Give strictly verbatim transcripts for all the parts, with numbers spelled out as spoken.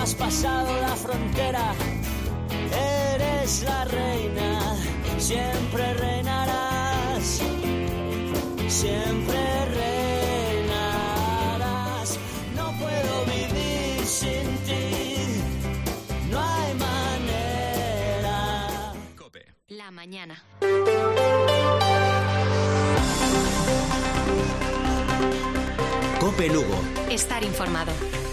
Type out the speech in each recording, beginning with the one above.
has pasado la frontera, eres la reina, siempre reinarás, siempre reinarás. No puedo vivir sin ti, no hay manera. COPE. La mañana. COPE Lugo. Estar informado.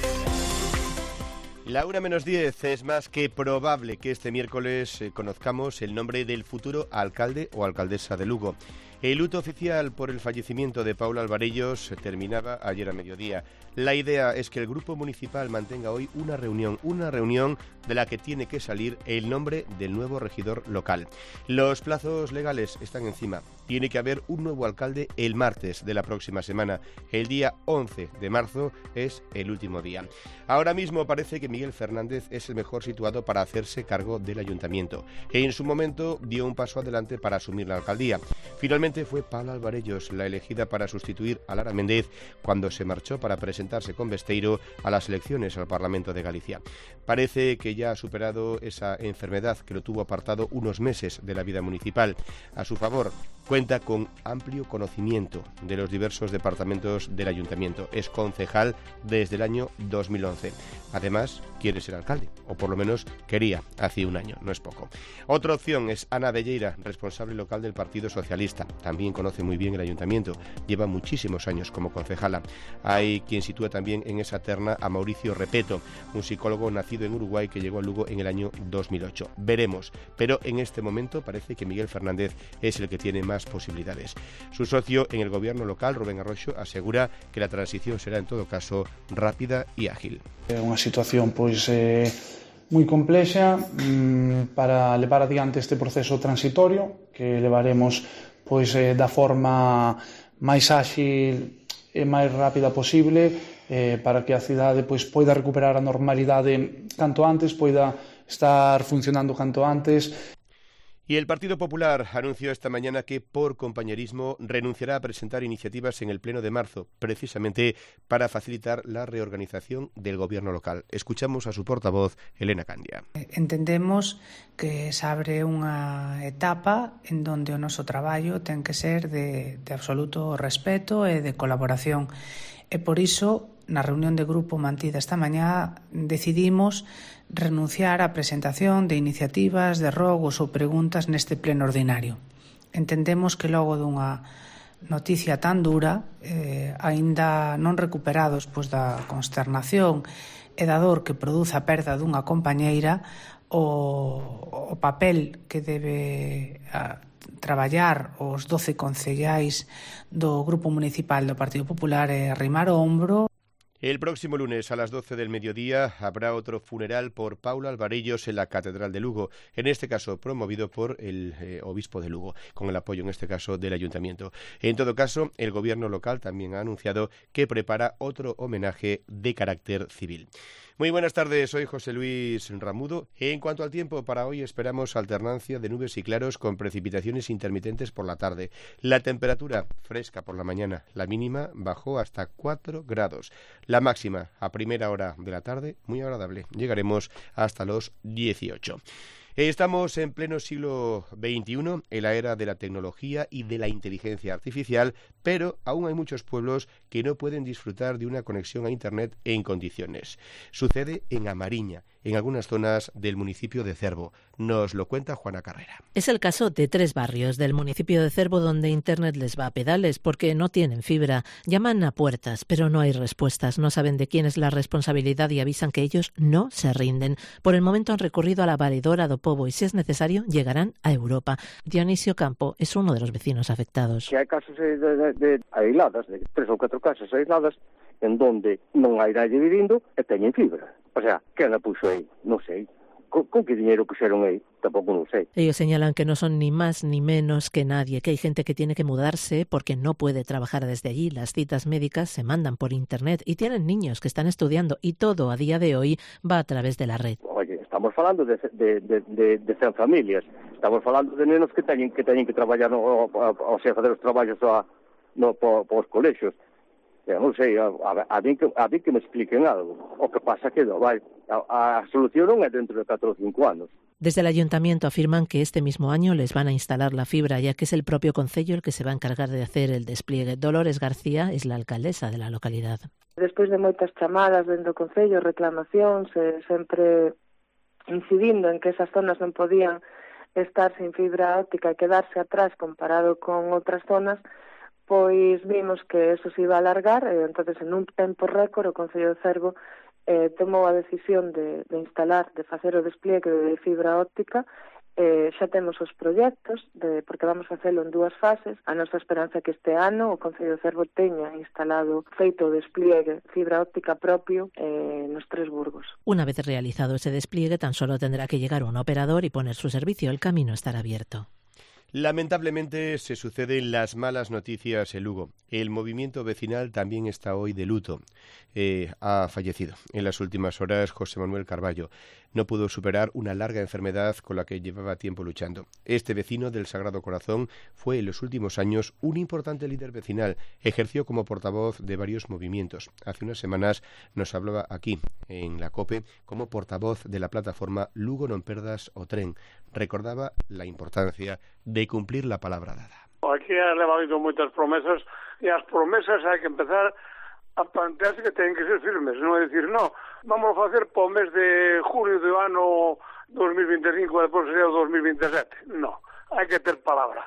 La una menos diez, es más que probable que este miércoles eh, conozcamos el nombre del futuro alcalde o alcaldesa de Lugo. El luto oficial por el fallecimiento de Paula Alvarellos terminaba ayer a mediodía. La idea es que el grupo municipal mantenga hoy una reunión, una reunión de la que tiene que salir el nombre del nuevo regidor local. Los plazos legales están encima. Tiene que haber un nuevo alcalde el martes de la próxima semana. El día once de marzo es el último día. Ahora mismo parece que Miguel Fernández es el mejor situado para hacerse cargo del ayuntamiento. En su momento dio un paso adelante para asumir la alcaldía. Finalmente fue Paula Alvarellos la elegida para sustituir a Lara Méndez cuando se marchó para presentarse con Besteiro a las elecciones al Parlamento de Galicia. Parece que ya ha superado esa enfermedad que lo tuvo apartado unos meses de la vida municipal. A su favor, cuenta con amplio conocimiento de los diversos departamentos del ayuntamiento. Es concejal desde el año dos mil once. Además, quiere ser alcalde, o por lo menos quería hace un año, no es poco. Otra opción es Ana Velleira, responsable local del Partido Socialista. También conoce muy bien el ayuntamiento, lleva muchísimos años como concejala. Hay quien sitúa también en esa terna a Mauricio Repeto, un psicólogo nacido en Uruguay que llegó a Lugo en el año dos mil ocho. Veremos, pero en este momento parece que Miguel Fernández es el que tiene más posibilidades. Su socio en el gobierno local, Rubén Arroxo, asegura que la transición será en todo caso rápida y ágil. É unha situación pois eh, moi complexa mm, para levar adiante este proceso transitorio que levaremos pois eh, da forma máis áxil e máis rápida posible eh, para que a cidade pois poida recuperar a normalidade canto antes, poida estar funcionando canto antes. Y el Partido Popular anunció esta mañana que, por compañerismo, renunciará a presentar iniciativas en el Pleno de marzo, precisamente para facilitar la reorganización del gobierno local. Escuchamos a su portavoz, Elena Candia. Entendemos que se abre unha etapa en donde o noso traballo ten que ser de, de absoluto respeto e de colaboración. E por iso, na reunión de grupo mantida esta mañá, decidimos renunciar á presentación de iniciativas, de rogos ou preguntas neste pleno ordinario. Entendemos que logo dunha noticia tan dura, eh, aínda non recuperados pois da consternación e da dor que produce a perda dunha compañeira, o, o papel que debe a, traballar os doce concellais do Grupo Municipal do Partido Popular é arrimar o ombro. El próximo lunes a las doce del mediodía habrá otro funeral por Paula Alvarellos en la Catedral de Lugo, en este caso promovido por el eh, obispo de Lugo, con el apoyo en este caso del ayuntamiento. En todo caso, el gobierno local también ha anunciado que prepara otro homenaje de carácter civil. Muy buenas tardes, soy José Luis Ramudo. En cuanto al tiempo, para hoy esperamos alternancia de nubes y claros con precipitaciones intermitentes por la tarde. La temperatura fresca por la mañana, la mínima bajó hasta cuatro grados. La máxima a primera hora de la tarde, muy agradable, llegaremos hasta los dieciocho. Estamos en pleno siglo veintiuno, en la era de la tecnología y de la inteligencia artificial, pero aún hay muchos pueblos que no pueden disfrutar de una conexión a Internet en condiciones. Sucede en Amariña, en algunas zonas del municipio de Cervo. Nos lo cuenta Juana Carrera. Es el caso de tres barrios del municipio de Cervo donde Internet les va a pedales porque no tienen fibra. Llaman a puertas, pero no hay respuestas. No saben de quién es la responsabilidad y avisan que ellos no se rinden. Por el momento han recurrido a la valedora do Pobo y, si es necesario, llegarán a Europa. Dionisio Campo es uno de los vecinos afectados. Que hai casos de, de, de aisladas, de tres ou catro casas aisladas, en donde non hai nadie vivindo e teñen fibra. O sea, que la puxo aí? Non sei. ¿Con, con qué dinero pusieron ahí? Tampoco no sé. Ellos señalan que no son ni más ni menos que nadie, que hay gente que tiene que mudarse porque no puede trabajar desde allí. Las citas médicas se mandan por internet y tienen niños que están estudiando y todo a día de hoy va a través de la red. Oye, estamos falando de, de, de, de, de cen familias. Estamos falando de nenos que teñen que teñen que traballar no, o, o sea, fazer os traballos a, no, po, po os colexios. Eu non sei, a, a, a, mí que, a mí que me expliquen algo. O que pasa que, no, vai, a, a solución non é dentro de catro ou cinco anos. Desde el ayuntamiento afirman que este mismo año les van a instalar la fibra, ya que es el propio concello el que se va a encargar de hacer el despliegue. Dolores García es la alcaldesa de la localidad. Despois de moitas chamadas dentro do concello, reclamacións, eh, sempre incidindo en que esas zonas non podían estar sin fibra óptica e quedarse atrás comparado con outras zonas, pois vimos que eso se iba a alargar e entonces en un tempo récord o Concello de Cervo eh, tomou a decisión de, de instalar, de facer o despliegue de fibra óptica. Eh, xa temos os proxectos, de, porque vamos a facelo en dúas fases. A nosa esperanza é que este ano o Concello de Cervo teña instalado, feito o despliegue fibra óptica propio eh, nos tres burgos. Una vez realizado ese despliegue, tan solo tendrá que llegar un operador y poner su servicio. El camino estará abierto. Lamentablemente se suceden las malas noticias en Lugo. El movimiento vecinal también está hoy de luto. Eh, ha fallecido en las últimas horas José Manuel Carballo. No pudo superar una larga enfermedad con la que llevaba tiempo luchando. Este vecino del Sagrado Corazón fue en los últimos años un importante líder vecinal. Ejerció como portavoz de varios movimientos. Hace unas semanas nos hablaba aquí, en la COPE, como portavoz de la plataforma Lugo non perdas o tren. Recordaba la importancia de cumplir la palabra dada. Aquí ha levado moitas promesas e as promesas hai que empezar a plantearse que teñen que ser firmes, non é dicir, no, vamos a facer po mes de julio do ano dos mil veinticinco, depois sería o dos mil veintisiete. No, hai que ter palabra.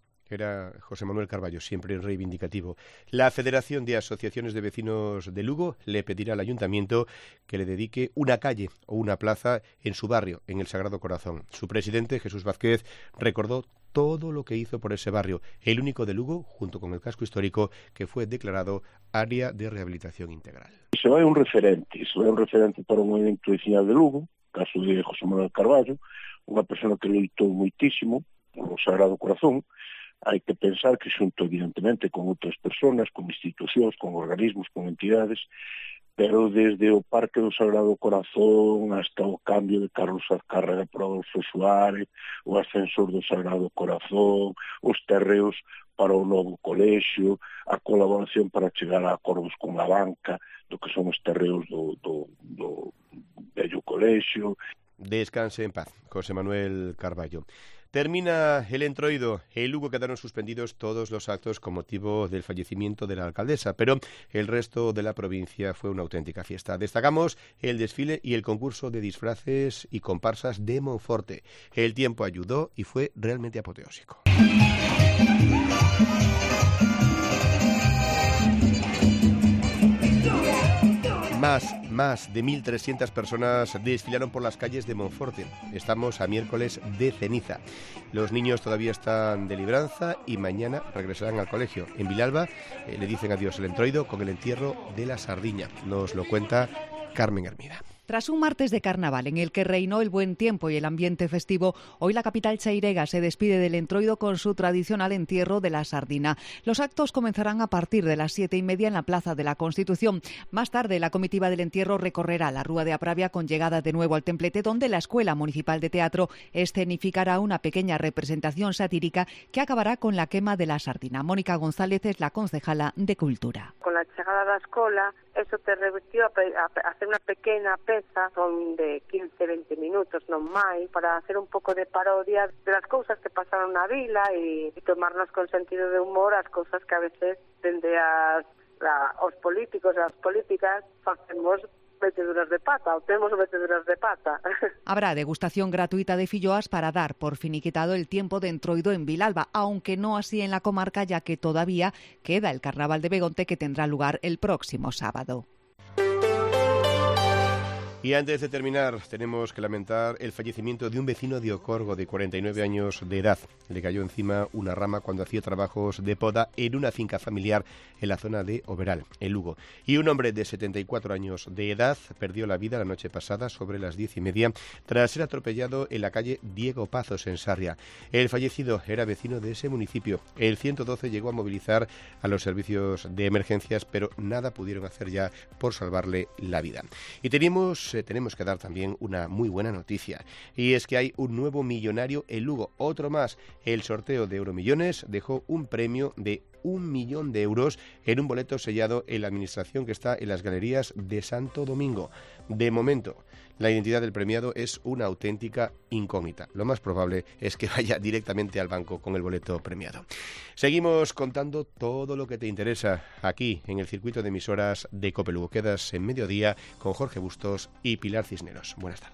Era José Manuel Carballo, siempre reivindicativo. La Federación de Asociaciones de Vecinos de Lugo le pedirá al Ayuntamiento que le dedique una calle o una plaza en su barrio, en el Sagrado Corazón. Su presidente, Jesús Vázquez, recordó todo lo que hizo por ese barrio, el único de Lugo, junto con el casco histórico, que fue declarado área de rehabilitación integral. Iso é un referente, iso é un referente para o movimento vecinal de Lugo, caso de José Manuel Carballo, unha persona que loitou moitísimo no Sagrado Corazón. Hai que pensar que xunto, evidentemente, con outras personas, con institucións, con organismos, con entidades, pero desde o Parque do Sagrado Corazón hasta o cambio de Carlos Azcárraga por Adolfo Suárez, o ascensor do Sagrado Corazón, os terreos para o novo colexio, a colaboración para chegar a acordos con a banca do que son os terreos do, do, do vello colexio. Descanse en paz, José Manuel Carballo. Termina el entroido. En Lugo quedaron suspendidos todos los actos con motivo del fallecimiento de la alcaldesa, pero el resto de la provincia fue una auténtica fiesta. Destacamos el desfile y el concurso de disfraces y comparsas de Monforte. El tiempo ayudó y fue realmente apoteósico. Más, más de mil trescientas personas desfilaron por las calles de Monforte. Estamos a miércoles de ceniza. Los niños todavía están de libranza y mañana regresarán al colegio. En Vilalba eh, le dicen adiós al entroido con el entierro de la sardiña. Nos lo cuenta Carmen Hermida. Tras un martes de carnaval en el que reinó el buen tiempo y el ambiente festivo, hoy la capital chairega se despide del entroido con su tradicional entierro de la sardina. Los actos comenzarán a partir de las siete y media en la Plaza de la Constitución. Más tarde, la comitiva del entierro recorrerá la Rúa de Apravia con llegada de nuevo al templete, donde la Escuela Municipal de Teatro escenificará una pequeña representación satírica que acabará con la quema de la sardina. Mónica González es la concejala de Cultura. Con la chegada da escola, eso te revertiu a, a, a hacer una pequena peza, son de quince a veinte minutos, non máis, para hacer un pouco de parodia de las cousas que pasaron na vila e, e tomarnos con sentido de humor as cousas que a veces dende as, a, os políticos e as políticas facemos meteduras de pata, o temos meteduras de pata. Habrá degustación gratuita de filloas para dar por finiquitado el tiempo de entroido en Vilalba, aunque no así en la comarca, ya que todavía queda el Carnaval de Begonte, que tendrá lugar el próximo sábado. Y antes de terminar, tenemos que lamentar el fallecimiento de un vecino de Ocorgo de cuarenta y nueve años de edad. Le cayó encima una rama cuando hacía trabajos de poda en una finca familiar en la zona de Oberal, en Lugo. Y un hombre de setenta y cuatro años de edad perdió la vida la noche pasada sobre las diez y media tras ser atropellado en la calle Diego Pazos, en Sarria. El fallecido era vecino de ese municipio. El ciento doce llegó a movilizar a los servicios de emergencias, pero nada pudieron hacer ya por salvarle la vida. Y teníamos eh, tenemos que dar también una muy buena noticia. Y es que hay un nuevo millonario en Lugo, otro más. El sorteo de Euromillones dejó un premio de un millón de euros en un boleto sellado en la administración que está en las galerías de Santo Domingo. De momento, la identidad del premiado es una auténtica incógnita. Lo más probable es que vaya directamente al banco con el boleto premiado. Seguimos contando todo lo que te interesa aquí en el circuito de emisoras de COPE Lugo. Quedas en Mediodía con Jorge Bustos y Pilar Cisneros. Buenas tardes.